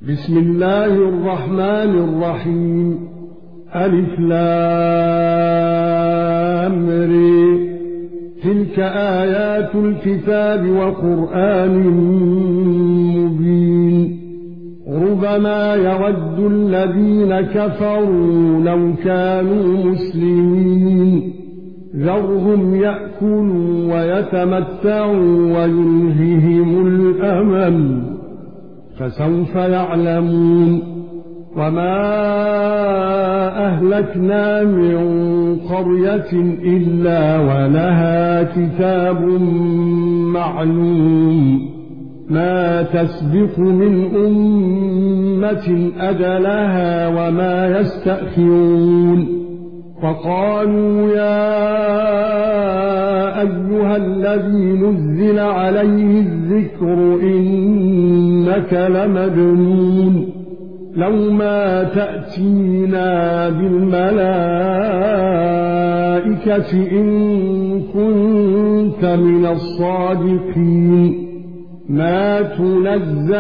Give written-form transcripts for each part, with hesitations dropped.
بسم الله الرحمن الرحيم. ألف لام ر. تلك آيات الكتاب وقرآن مبين. ربما يود الذين كفروا لو كانوا مسلمين ذرهم يأكلوا ويتمتعوا ويلههم الأمل فسوف يعلمون. وما أهلكنا من قرية إلا ولها كتاب معلوم ما تسبق من أمة أجلها وما يستأخرون. وقالوا يا أيها الذي نزل عليه الذكر إنك لمجنون لو ما تأتينا بالملائكة إن كنت من الصادقين. ما تنزل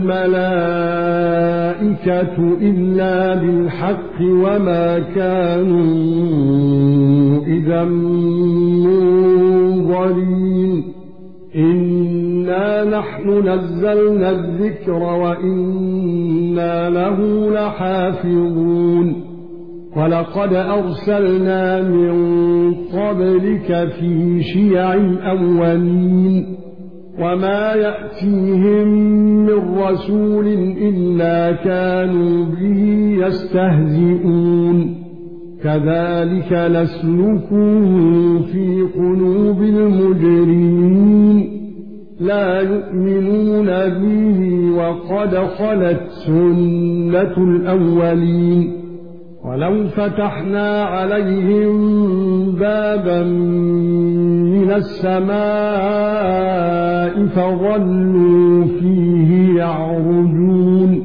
الملائكة إلا بالحق وما كانوا إذا منظرين. إنا نحن نزلنا الذكر وإنا له لحافظون. ولقد أرسلنا من قبلك في شيع الأولين وما يأتيهم من رسول إلا كانوا به يستهزئون. كذلك نسلكه في قلوب المجرمين لا يؤمنون به وقد خلت سنة الأولين. ولو فتحنا عليهم بابا من السماء فظلوا فيه يعرجون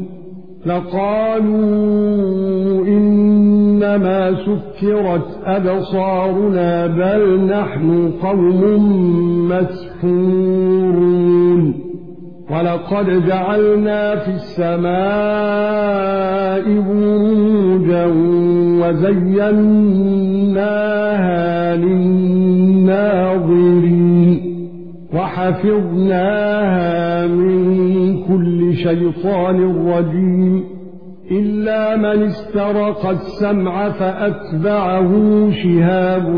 لقالوا إنما سكرت أبصارنا بل نحن قوم مسحورون. ولقد جعلنا في السماء بروجا وزيناها للناظرين وحفظناها من كل شيطان رجيم إلا من استرق السمع فأتبعه شهاب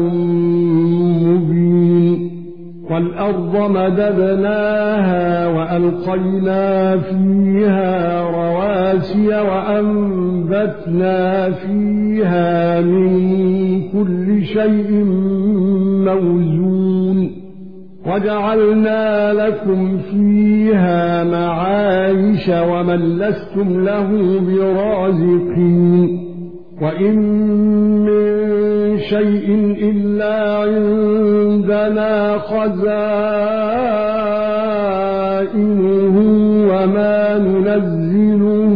مبين. والأرض مددناها وألقينا فيها رواسي وأنبتنا فيها من كل شيء موزون وجعلنا لكم فيها معايش ومن لستم له برازقين. وإن من شيء إلا عندنا خزائنه وما ننزله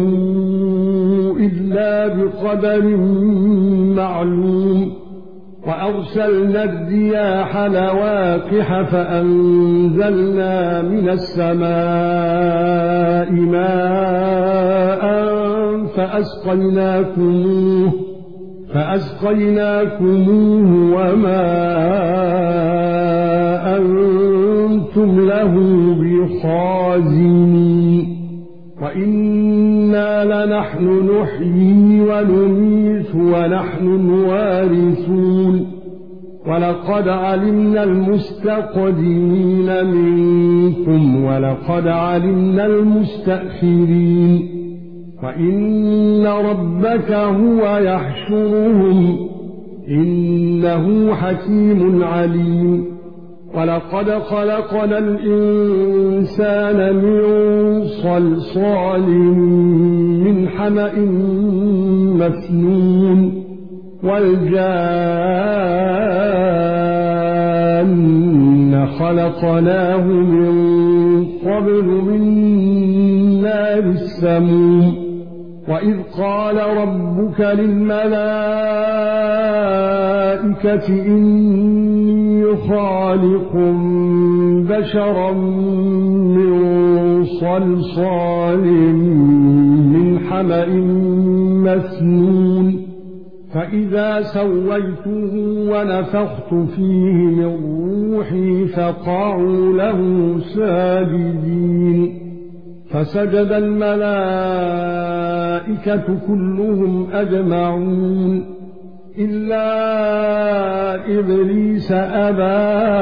إلا بقدر معلوم. وأرسلنا الرياح لواقح فأنزلنا من السماء ماء فأسقيناكموه وما أنتم له بخازنين. وإنا لنحن نحيي ونميت ونحن الوارثون. ولقد علمنا المستقدمين منكم ولقد علمنا المستأخرين. وإن ربك هو يحشرهم إنه حكيم عليم. ولقد خلقنا الإنسان من صلصال من حمأ مسنون والجان خلقناه من قبل من نار السموم. وإذ قال ربك للملائكة إني خالق بشرا من صلصال من حمأ مسنون فإذا سويته ونفخت فيه من روحي فقعوا له ساجدين فسجد الملائكة كلهم أجمعون إلا إبليس أبى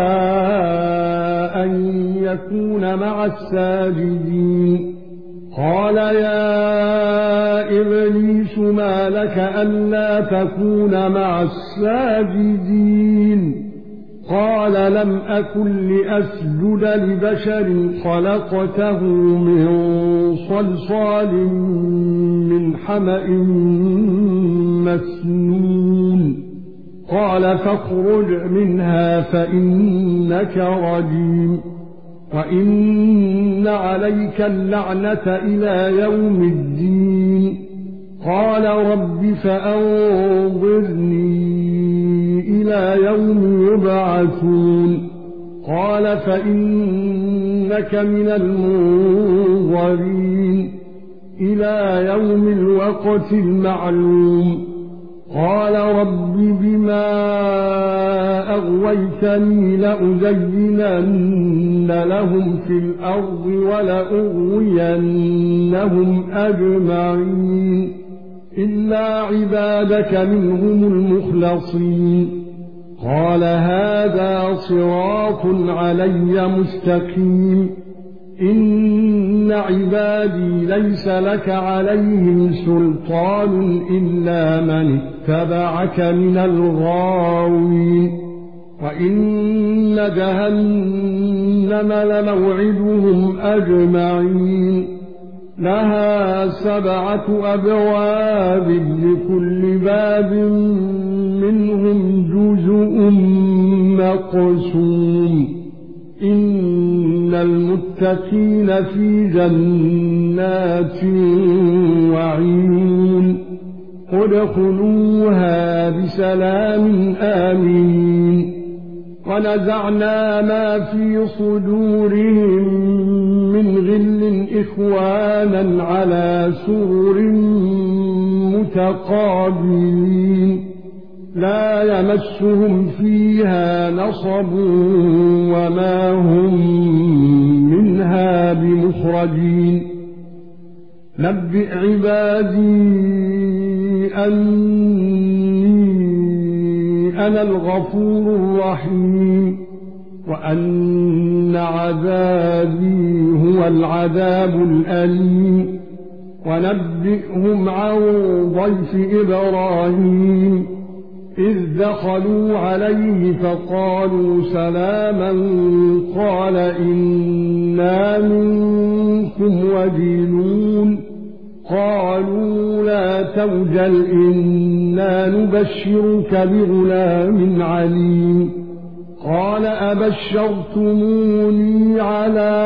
أن يكون مع الساجدين قال يا إبليس ما لك ألا تكون مع الساجدين قال لم أكن لأسجد لبشر خلقته من صلصال من حمأ مسنون قال فاخرج منها فإنك رجيم وإن عليك اللعنة إلى يوم الدين قال رب فأنظرني إلى يوم يبعثون قال فإنك من المنظرين إلى يوم الوقت المعلوم قال رب بما أغويتني لأزينن لهم في الأرض ولأغوينهم أجمعين إلا عبادك منهم المخلصين قال هذا صراط علي مستقيم إن عبادي ليس لك عليهم سلطان إلا من اتبعك من الغاوين وإن جهنم لموعدهم أجمعين لها 7 أبواب لكل باب منهم جزء مقسوم إن المتقين في جنات وعيون ادخلوها بسلام آمين ونزعنا ما في صدورهم من غل إخوانا على سرر متقابلين لا يمسهم فيها نصب وما هم منها بمخرجين نبئ عبادي أني أنا الغفور الرحيم وأن عذابي هو العذاب الأليم ونبئهم عن ضيف إبراهيم إذ دخلوا عليه فقالوا سلاما قال إنا منكم وجلون قالوا لا توجل إنا نبشرك بغلام عليم قال أبشرتموني على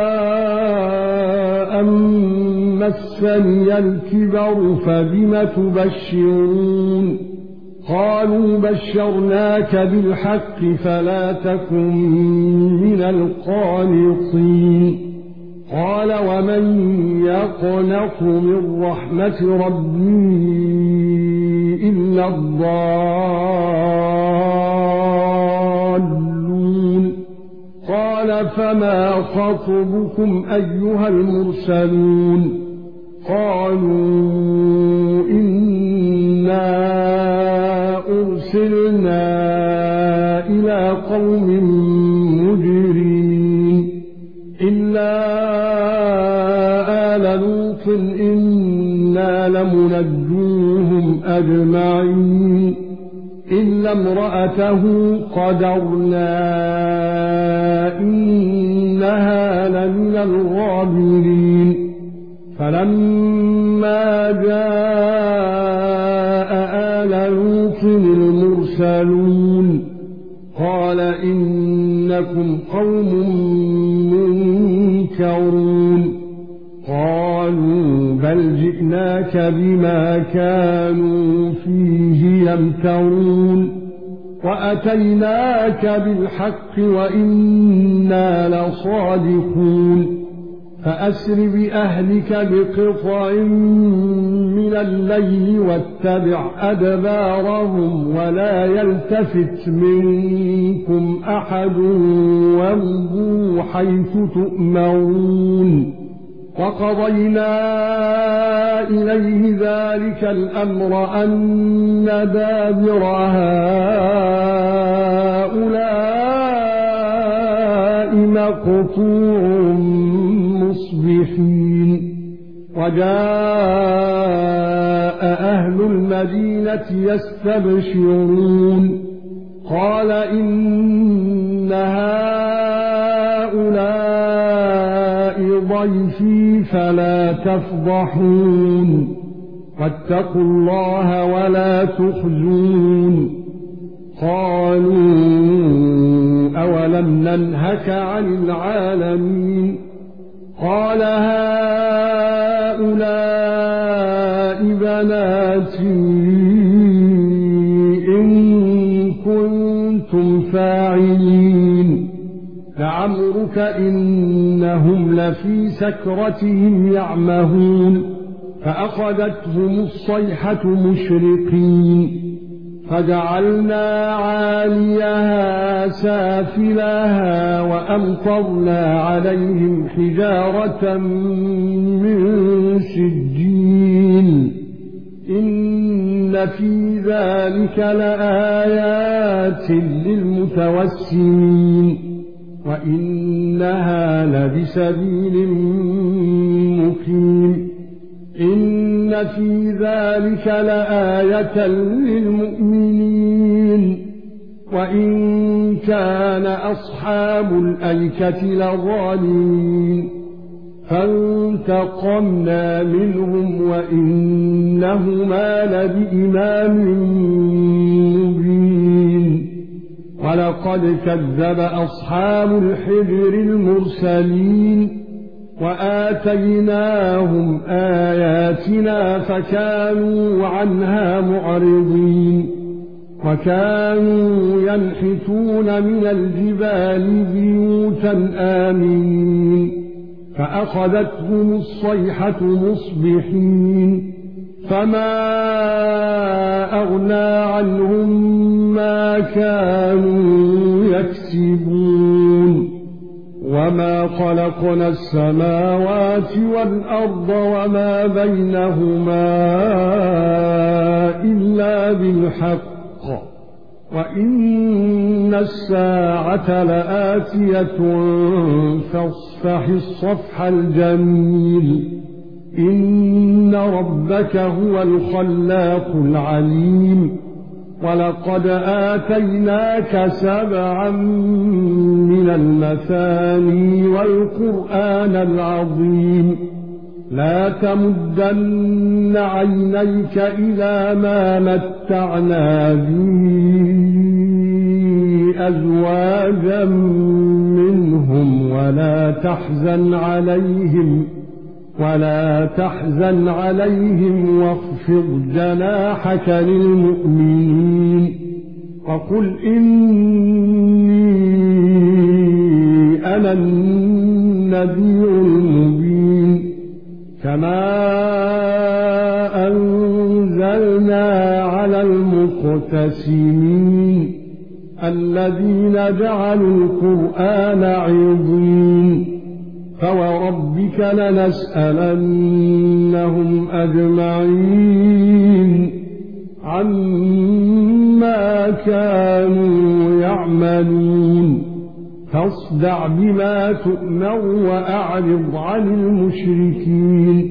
أن مسني الكبر فبم تبشرون قالوا بشرناك بالحق فلا تكن من القانطين قال ومن يقنط من رحمة ربي إلا الضالون قال فما خطبكم أيها المرسلون قالوا إنا أرسلنا إلى قوم مجرمين إلا آل لوط إنا لمنجوهم أجمعين إلا امرأته قدرنا إنها لمن الغابرين فلما جاء آل لوط المرسلون قال إنكم قوم منكرون قالوا بل جئناك بما كانوا فيه يمترون وأتيناك بالحق وإنا لصادقون فأسر بأهلك بقطع من الليل واتبع أدبارهم ولا يلتفت منكم أحد وامضوا حيث تؤمرون وقضينا إليه ذلك الأمر أن دابر هؤلاء مقطوع مصبحين وجاء أهل المدينة يستبشرون قال إن هؤلاء ضيفي فلا تفضحون واتقوا الله ولا تخزون قالوا أولم ننهك عن العالمين قال هؤلاء بناتي إن كنتم فاعلين لعمرك إنهم لفي سكرتهم يعمهون فأخذتهم الصيحة مشرقين فجعلنا عاليها سافلها وأمطرنا عليهم حجارة من سجيل إن في ذلك لآيات للمتوسمين وإنها لبسبيل مقيم إن في ذلك لآية للمؤمنين وإن كان أصحاب الأيكة لظالمين فانتقمنا منهم وإنهما لبإمام مبين ولقد كذب أصحاب الحجر المرسلين وآتيناهم آياتنا فكانوا عنها معرضين وكانوا ينحتون من الجبال بيوتا آمنين فأخذتهم الصيحة مصبحين فما أغنى عنهم ما كانوا يكسبون وما خلقنا السماوات والأرض وما بينهما إلا بالحق وإن الساعة لآتية فاصفح الصفح الجميل إن ربك هو الخلاق العليم ولقد آتيناك 7 من المثاني والقرآن العظيم لا تمدن عينيك إلى ما متعنا به أزواجا منهم ولا تحزن عليهم واخفض جناحك للمؤمنين وقل إني أنا النذير المبين كما أنزلنا على المقتسمين الذين جعلوا القرآن عظيم فوربك لنسألنهم أجمعين عما كانوا يعملون فاصدع بما تؤمر وأعرض عن المشركين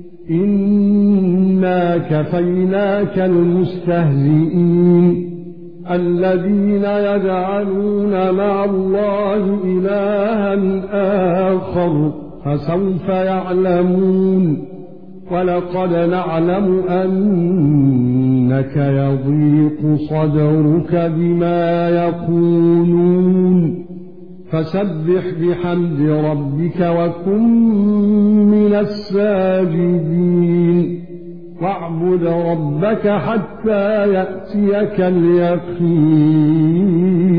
إنا كفيناك المستهزئين الذين يجعلون مع الله إلها آخر فسوف يعلمون ولقد نعلم أنك يضيق صدرك بما يقولون فسبح بحمد ربك وكن من الساجدين واعبد ربك حتى يأتيك اليقين